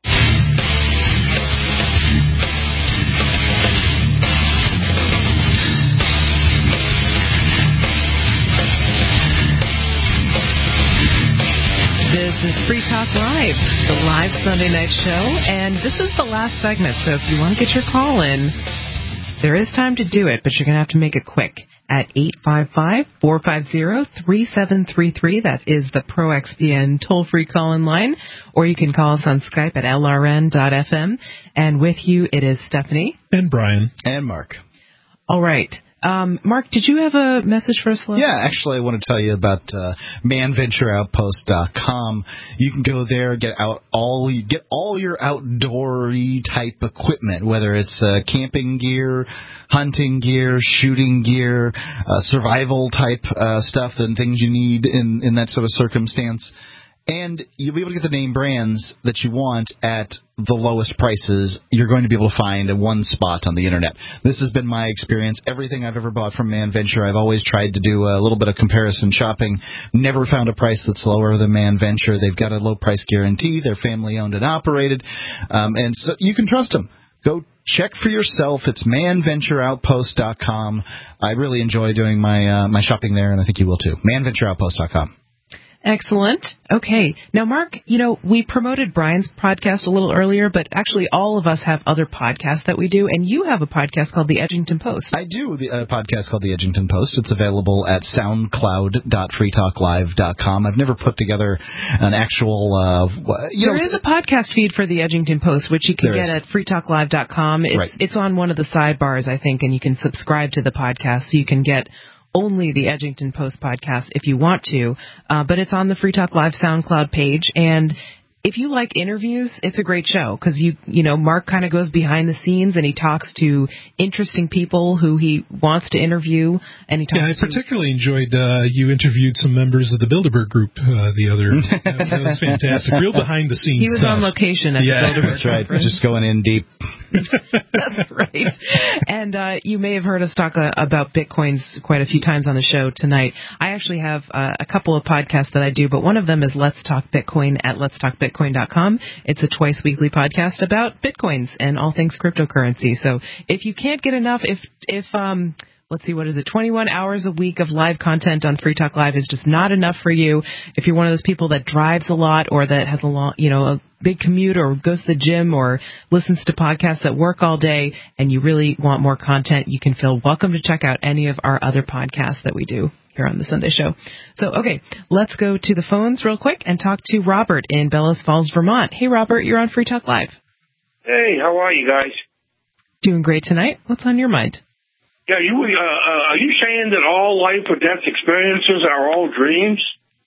This is Free Talk Live, the live Sunday night show, and this is the last segment, so if you want to get your call in, there is time to do it, but you're going to have to make it quick at eight five five, four five zero, three seven three three. That is the Pro X P N toll-free call-in line, or you can call us on Skype at L R N dot F M. And with you, it is Stephanie. And Brian. And Mark. All right. Um, Mark, did you have a message for us? Yeah, actually, I want to tell you about uh, man venture outpost dot com. You can go there, get out all get all your outdoory type equipment, whether it's uh, camping gear, hunting gear, shooting gear, uh, survival type uh, stuff, and things you need in in that sort of circumstance. And you'll be able to get the name brands that you want at the lowest prices you're going to be able to find in one spot on the Internet. This has been my experience. Everything I've ever bought from ManVenture, I've always tried to do a little bit of comparison shopping. Never found a price that's lower than ManVenture. They've got a low price guarantee. They're family owned and operated. Um, and so you can trust them. Go check for yourself. It's man venture outpost dot com. I really enjoy doing my uh, my shopping there, and I think you will too. man venture outpost dot com. Excellent. Okay. Now, Mark, you know, we promoted Brian's podcast a little earlier, but actually all of us have other podcasts that we do, and you have a podcast called The Edgington Post. I do, the uh, podcast called The Edgington Post. It's available at soundcloud dot free talk live dot com. I've never put together an actual, uh, you there know... There is a podcast feed for The Edgington Post, which you can get is. at free talk live dot com. It's, right. it's on one of the sidebars, I think, and you can subscribe to the podcast so you can get only the Edgington Post podcast if you want to, uh, but it's on the Free Talk Live SoundCloud page, and if you like interviews, it's a great show because you you know Mark kind of goes behind the scenes and he talks to interesting people who he wants to interview, and he talks. Yeah, I to particularly enjoyed uh, you interviewed some members of the Bilderberg Group uh, the other. That, that was fantastic, real behind the scenes. He was stuff. on location at yeah, the Bilderberg that's right. Conference. Just going in deep. That's right. And uh, you may have heard us talk uh, about Bitcoins quite a few times on the show tonight. I actually have uh, a couple of podcasts that I do, but one of them is Let's Talk Bitcoin at lets talk bitcoin dot com. It's a twice weekly podcast about Bitcoins and all things cryptocurrency. So if you can't get enough, if if um. Let's see, what is it? twenty-one hours a week of live content on Free Talk Live is just not enough for you. If you're one of those people that drives a lot or that has a long, you know, a big commute or goes to the gym or listens to podcasts at work all day and you really want more content, you can feel welcome to check out any of our other podcasts that we do here on the Sunday show. So, okay, let's go to the phones real quick and talk to Robert in Bellows Falls, Vermont. Hey, Robert, you're on Free Talk Live. Hey, how are you guys? Doing great tonight. What's on your mind? Yeah, you uh, uh, are you saying that all life or death experiences are all dreams?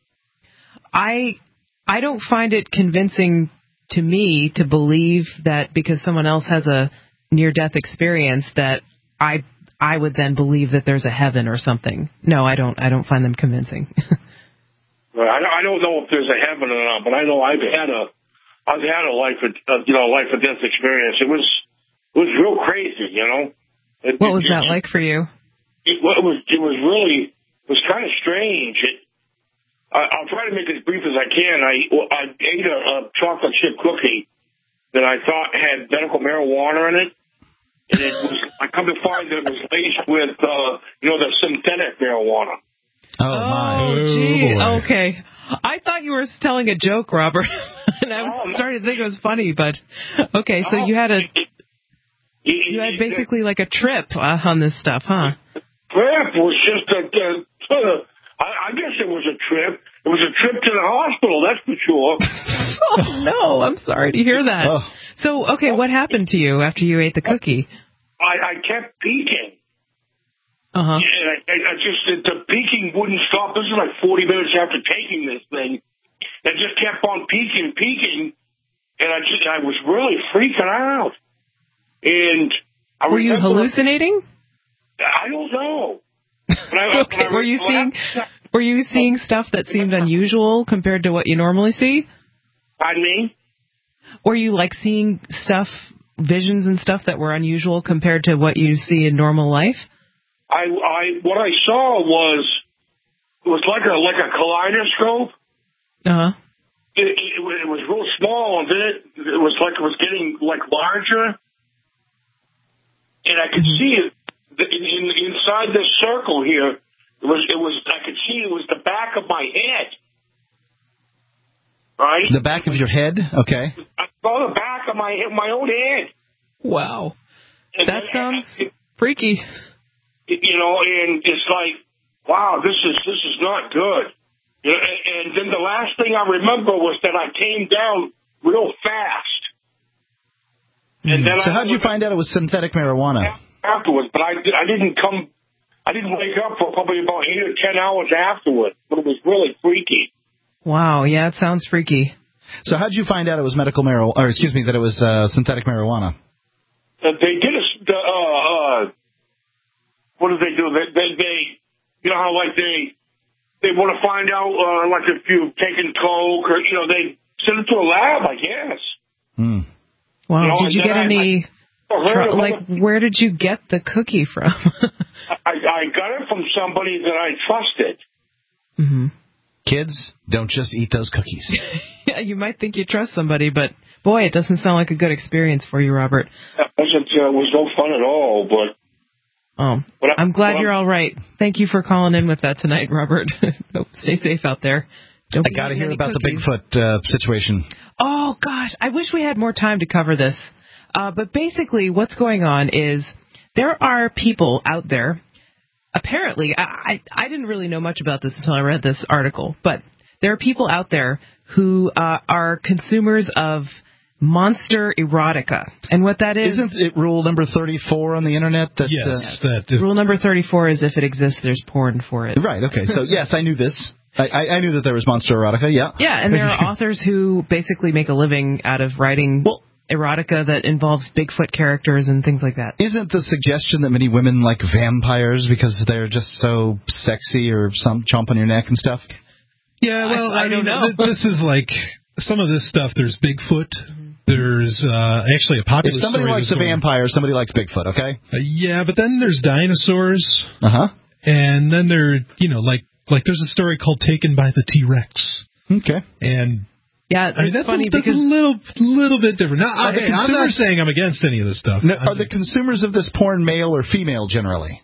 I I don't find it convincing to me to believe that because someone else has a near-death experience that I I would then believe that there's a heaven or something. No, I don't. I don't find them convincing. Well, I don't know if there's a heaven or not, but I know I've had a I've had a life or, uh, you know life or death experience. It was it was real crazy, you know. It, what was it, that like for you? It, it was it was really it was kind of strange. It I, I'll try to make it as brief as I can. I, well, I ate a, a chocolate chip cookie that I thought had medical marijuana in it. And it was, I come to find that it was laced with, uh, you know, the synthetic marijuana. Oh, my. Oh, gee. Okay. I thought you were telling a joke, Robert. And I was Oh, no. starting to think it was funny, but okay, so you had a you had basically like a trip uh, on this stuff, huh? Trip was just a, a, a I, I guess it was a trip. It was a trip to the hospital, that's for sure. Oh, no, I'm sorry to hear that. Oh. So, okay, what happened to you after you ate the cookie? I, I kept peeking. Uh-huh. And I, I, I just, the peeking wouldn't stop. This is like forty minutes after taking this thing. I just kept on peeking, peeking, and I just, I was really freaking out. And I Were you remember, hallucinating? I don't know. But I, Okay, I, were you seeing were you seeing stuff that seemed unusual compared to what you normally see? Pardon me? Were you like seeing stuff, visions and stuff that were unusual compared to what you see in normal life? I, I, what I saw was, it was like a, like a kaleidoscope. Uh-huh. It, it, it was real small, and then it, it was like it was getting like larger. And I could see it in, in, inside this circle here. It was, it was, I could see it was the back of my head. Right? The back of your head? Okay. I saw the back of my my own head. Wow. And That then, sounds it, freaky. you know, and it's like, wow, this is this is not good. You know, and, and then the last thing I remember was that I came down real fast. And then so I how did you find out it was synthetic marijuana? afterwards, but I, I didn't come, I didn't wake up for probably about eight or ten hours afterwards, but it was really freaky. Wow, yeah, it sounds freaky. So how did you find out it was medical marijuana, or excuse me, that it was uh, synthetic marijuana? Uh, they did a, the, uh, uh, what do they do? They, they, they, you know how like they, they want to find out, uh, like if you've taken coke or, you know, they send it to a lab, I guess. Hmm. Wow, You know, did you and get then I- any, I heard tr- of like, other- where did you get the cookie from? I, I got it from somebody that I trusted. Mm-hmm. Kids, don't just eat those cookies. Yeah, you might think you trust somebody, but boy, it doesn't sound like a good experience for you, Robert. It wasn't, uh, it was no fun at all, but. Oh, But I- I'm glad but you're I'm- all right. Thank you for calling in with that tonight, Robert. Oh, stay safe out there. Don't I be got to eating hear any about cookies. the Bigfoot uh, situation. Oh, gosh, I wish we had more time to cover this. Uh, but basically, what's going on is there are people out there. Apparently, I, I, I didn't really know much about this until I read this article, but there are people out there who uh, are consumers of monster erotica. And what that is... Isn't it rule number thirty-four on the internet? That, Yes, uh, that. Rule number thirty-four is if it exists, there's porn for it. Right, okay. So, yes, I knew this. I, I, I knew that there was monster erotica, yeah. Yeah, and there are authors who basically make a living out of writing Well, erotica that involves Bigfoot characters and things like that. Isn't the suggestion that many women like vampires because they're just so sexy or some chomp on your neck and stuff? Yeah, well, I- I I, don't mean, know. th- this is like some of this stuff. There's Bigfoot. There's uh, actually a popular If somebody story likes this a morning. vampire, somebody likes Bigfoot, okay? Uh, yeah, but then there's dinosaurs, Uh-huh. and then there, you know, like like there's a story called Taken by the T-Rex, Okay. and Yeah, it's I mean that's, funny a, that's because a little little bit different. Now, Are the hey, I'm not consumers- saying I'm against any of this stuff. Now, I are the consumers of this porn male or female generally?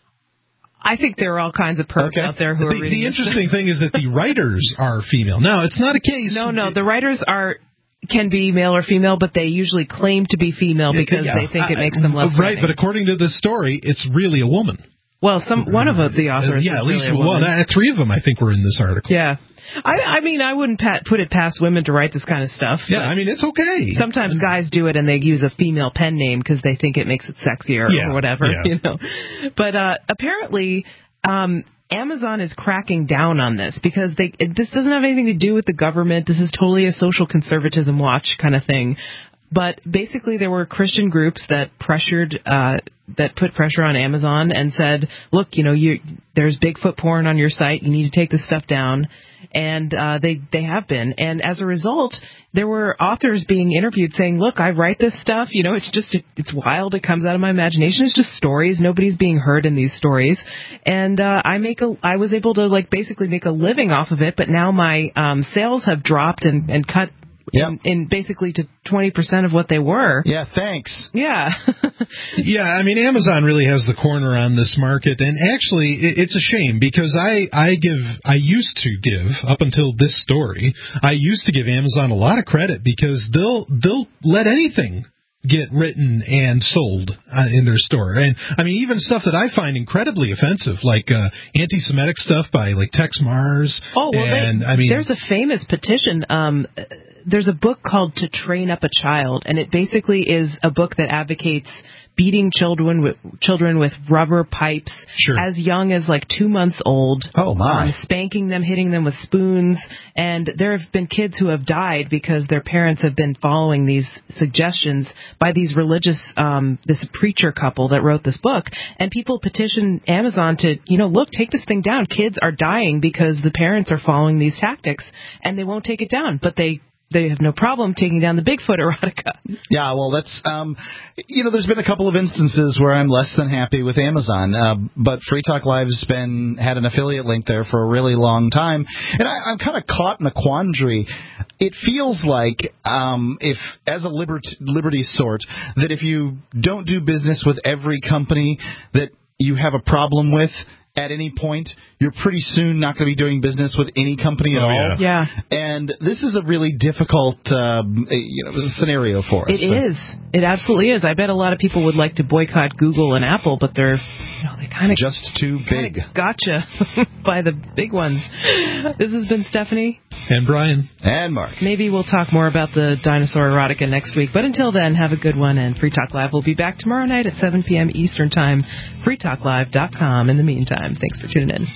I think there are all kinds of pervs Okay. out there who are the, reading the this. interesting thing is that the writers are female. Now, it's not a case. No, no, the writers are can be male or female, but they usually claim to be female because Yeah, they think it I- makes them less right. threatening. But according to this story, it's really a woman. Well, some one of the authors. Uh, yeah, is at least really a one. woman. Uh, three of them, I think, were in this article. Yeah, I, I mean, I wouldn't pat, put it past women to write this kind of stuff. Yeah, I mean, it's okay. Sometimes guys do it and they use a female pen name because they think it makes it sexier Yeah, or whatever, yeah. you know. But uh, apparently, um, Amazon is cracking down on this because they it, this doesn't have anything to do with the government. This is totally a social conservatism watch kind of thing. But basically, there were Christian groups that pressured, uh, that put pressure on Amazon and said, "Look, you know, you there's Bigfoot porn on your site. You need to take this stuff down." and uh, they they have been. And as a result, there were authors being interviewed saying, "Look, I write this stuff. You know, it's just it's wild. It comes out of my imagination. It's just stories. Nobody's being heard in these stories." And uh, I make a I was able to like basically make a living off of it, but now my um, sales have dropped and, and cut. Yep. In, in basically to twenty percent of what they were. Yeah, thanks. Yeah. Yeah, I mean, Amazon really has the corner on this market, and actually, it, it's a shame because I, I give, I used to give, up until this story, I used to give Amazon a lot of credit because they'll, they'll let anything get written and sold uh, in their store. And, I mean, even stuff that I find incredibly offensive, like uh, anti-Semitic stuff by, like, Tex Mars. Oh, well, and, they, I mean, there's a famous petition. Um, there's a book called To Train Up a Child, and it basically is a book that advocates beating children with children with rubber pipes sure. as young as like two months old. Oh my! Um, spanking them, hitting them with spoons, and there have been kids who have died because their parents have been following these suggestions by these religious, um, this preacher couple that wrote this book. And people petition Amazon to, you know, look, take this thing down. Kids are dying because the parents are following these tactics, and they won't take it down, but they. They have no problem taking down the Bigfoot erotica. Yeah, well, that's, um, you know, there's been a couple of instances where I'm less than happy with Amazon, uh, but Free Talk Live's been, had an affiliate link there for a really long time, and I, I'm kind of caught in a quandary. It feels like, um, if, as a liberty, liberty sort, that if you don't do business with every company that you have a problem with, at any point, you're pretty soon not going to be doing business with any company at oh, all. Yeah. And this is a really difficult uh, you know, scenario for us. It so. is. It absolutely is. I bet a lot of people would like to boycott Google and Apple, but they're, you know, they kind of just too big. Gotcha by the big ones. This has been Stephanie. And Brian. And Mark. Maybe we'll talk more about the dinosaur erotica next week. But until then, have a good one. And Free Talk Live will be back tomorrow night at seven p.m. Eastern Time. free talk live dot com. In the meantime, thanks for tuning in.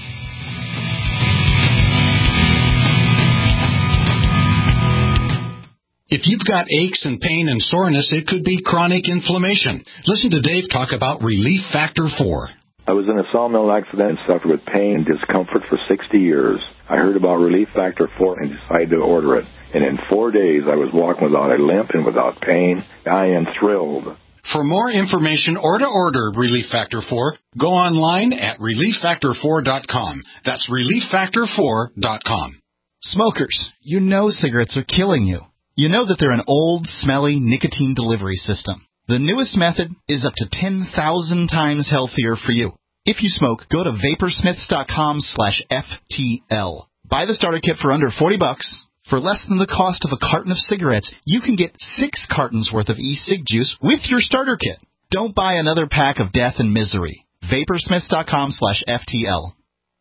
If you've got aches and pain and soreness, it could be chronic inflammation. Listen to Dave talk about Relief Factor four. I was in a sawmill accident and suffered with pain and discomfort for sixty years. I heard about Relief Factor four and decided to order it. And in four days, I was walking without a limp and without pain. I am thrilled. For more information or to order Relief Factor four, go online at relief factor four dot com. That's relief factor four dot com. Smokers, you know cigarettes are killing you. You know that they're an old, smelly nicotine delivery system. The newest method is up to ten thousand times healthier for you. If you smoke, go to vaporsmiths dot com slash F T L. Buy the starter kit for under forty bucks. For less than the cost of a carton of cigarettes, you can get six cartons worth of e-cig juice with your starter kit. Don't buy another pack of death and misery. vaporsmiths dot com slash F T L.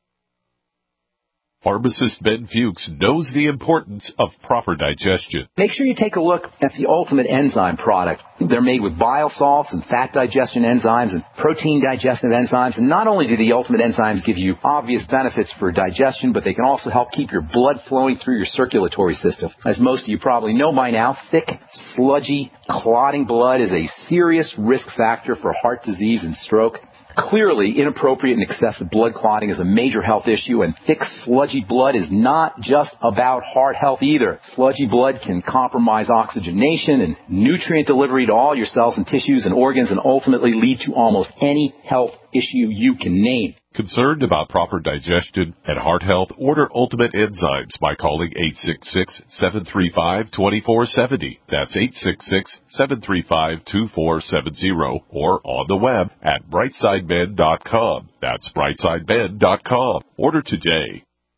Pharmacist Ben Fuchs knows the importance of proper digestion. Make sure you take a look at the Ultimate Enzyme product. They're made with bile salts and fat digestion enzymes and protein digestive enzymes. And not only do the Ultimate Enzymes give you obvious benefits for digestion, but they can also help keep your blood flowing through your circulatory system. As most of you probably know by now, thick, sludgy, clotting blood is a serious risk factor for heart disease and stroke. Clearly, inappropriate and excessive blood clotting is a major health issue, and thick, sludgy blood is not just about heart health either. Sludgy blood can compromise oxygenation and nutrient delivery to all your cells and tissues and organs and ultimately lead to almost any health issue you can name. Concerned about proper digestion and heart health? Order Ultimate Enzymes by calling eight six six, seven three five, two four seven zero. That's eight six six, seven three five, two four seven zero or on the web at brightside med dot com. That's brightside med dot com. Order today.